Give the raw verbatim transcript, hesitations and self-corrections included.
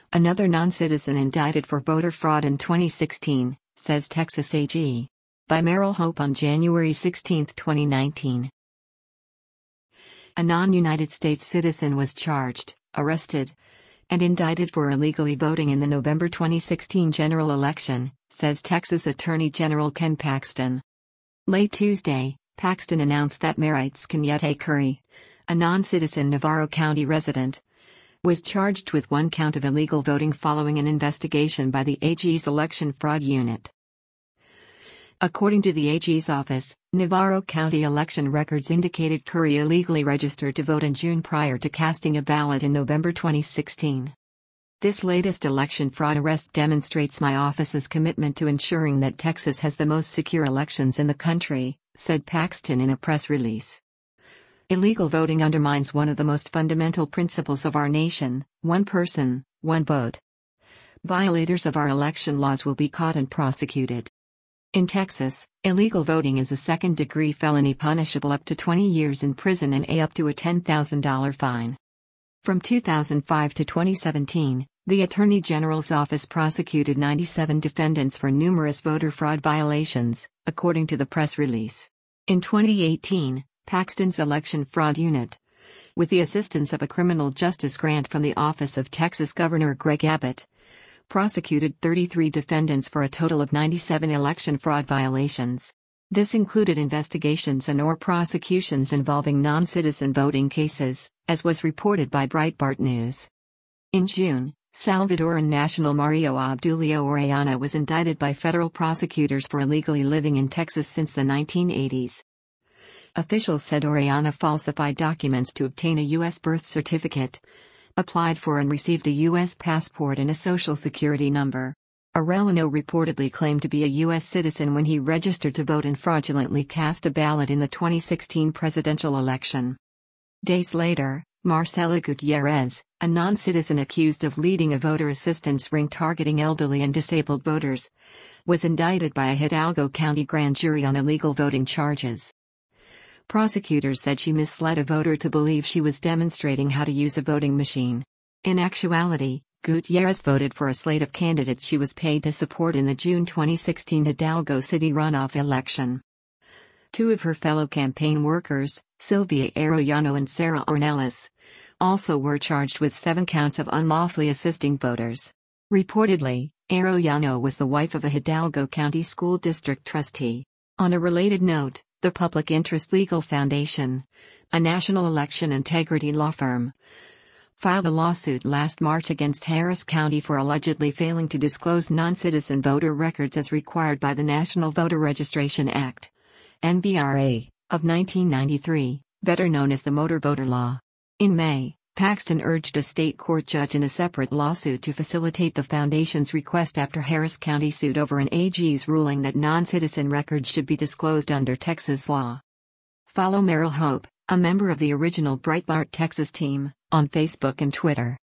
Another non-citizen indicted for voter fraud in twenty sixteen, says Texas A G. By Merrill Hope on January sixteen, twenty nineteen. A non-United States citizen was charged, arrested, and indicted for illegally voting in the November twenty sixteen general election, says Texas Attorney General Ken Paxton. Late Tuesday, Paxton announced that Maritz Cañete Curry, a non-citizen Navarro County resident, was charged with one count of illegal voting following an investigation by the A G's Election Fraud Unit. According to the A G's office, Navarro County election records indicated Curry illegally registered to vote in June prior to casting a ballot in November twenty sixteen. This latest election fraud arrest demonstrates my office's commitment to ensuring that Texas has the most secure elections in the country, said Paxton in a press release. Illegal voting undermines one of the most fundamental principles of our nation: one person, one vote. Violators of our election laws will be caught and prosecuted. In Texas, illegal voting is a second-degree felony punishable up to twenty years in prison and a up to a ten thousand dollars fine. From two thousand five to twenty seventeen, the Attorney General's office prosecuted ninety-seven defendants for numerous voter fraud violations, according to the press release. In twenty eighteen, Paxton's Election Fraud Unit, with the assistance of a criminal justice grant from the Office of Texas Governor Greg Abbott, prosecuted thirty-three defendants for a total of ninety-seven election fraud violations. This included investigations and or prosecutions involving non-citizen voting cases, as was reported by Breitbart News. In June, Salvadoran national Mario Obdulio Orellana was indicted by federal prosecutors for illegally living in Texas since the nineteen eighties. Officials said Orellana falsified documents to obtain a U S birth certificate, applied for and received a U S passport and a social security number. Orellana reportedly claimed to be a U S citizen when he registered to vote and fraudulently cast a ballot in the twenty sixteen presidential election. Days later, Marcela Gutierrez, a non-citizen accused of leading a voter assistance ring targeting elderly and disabled voters, was indicted by a Hidalgo County grand jury on illegal voting charges. Prosecutors said she misled a voter to believe she was demonstrating how to use a voting machine. In actuality, Gutierrez voted for a slate of candidates she was paid to support in the June twenty sixteen Hidalgo City runoff election. Two of her fellow campaign workers, Sylvia Arroyano and Sarah Ornelas, also were charged with seven counts of unlawfully assisting voters. Reportedly, Arroyano was the wife of a Hidalgo County School District trustee. On a related note, the Public Interest Legal Foundation, a national election integrity law firm, filed a lawsuit last March against Harris County for allegedly failing to disclose non-citizen voter records as required by the National Voter Registration Act, N V R A, of nineteen ninety-three, better known as the Motor Voter Law. In May, Paxton urged a state court judge in a separate lawsuit to facilitate the foundation's request after Harris County sued over an A G's ruling that non-citizen records should be disclosed under Texas law. Follow Merrill Hope, a member of the original Breitbart Texas team, on Facebook and Twitter.